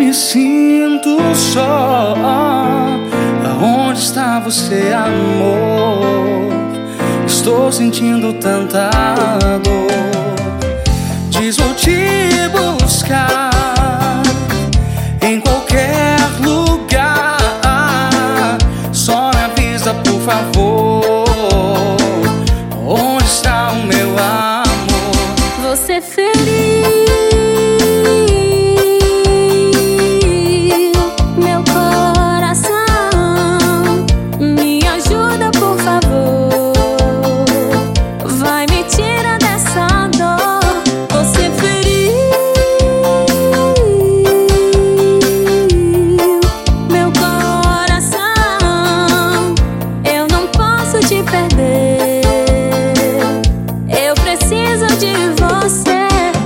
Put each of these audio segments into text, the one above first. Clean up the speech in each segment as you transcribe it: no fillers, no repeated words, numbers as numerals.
me sinto só. Aonde está você, amor? Estou sentindo tanta dor. Diz, vou te buscar em qualquer lugar. Só me avisa, por favor, onde está o meu amor? Você feriu meu coração. Me ajuda, por favor. Vai me tirar dessa dor. Você feriu meu coração. Eu não posso te perder. Eu preciso de você.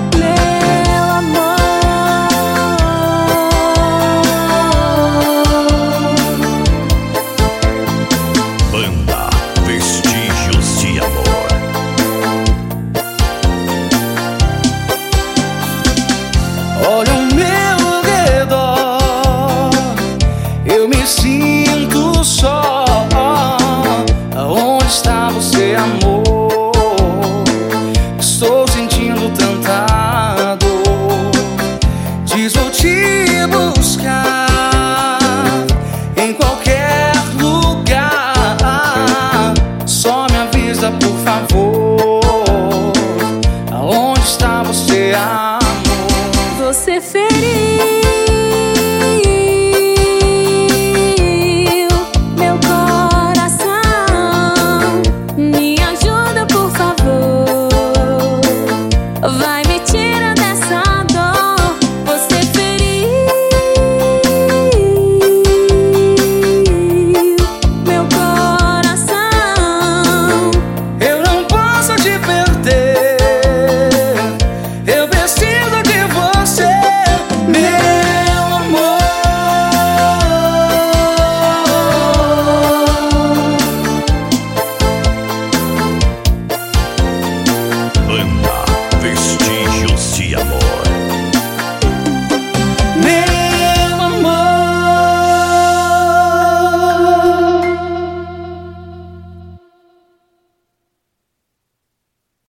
Olha ao meu redor, eu me sinto só. Aonde está você, amor? Estou sentindo tanta dor. Diz, vou te buscar em qualquer lugar. Só me avisa, por favor, aonde está você, amor? Você feriu meu coração. Me ajuda, por favor. Vai me tirar dessa dor. Você feriu meu coração. Eu não posso te perder. Eu preciso de você, meu amor. Banda Vestígios de Amor.